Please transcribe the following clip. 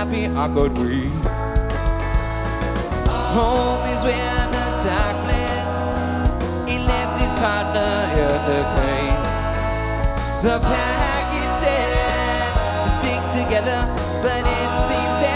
happy I could read. Home is where the cycling, he left his partner in the crane. The package said, stick together, but it seems that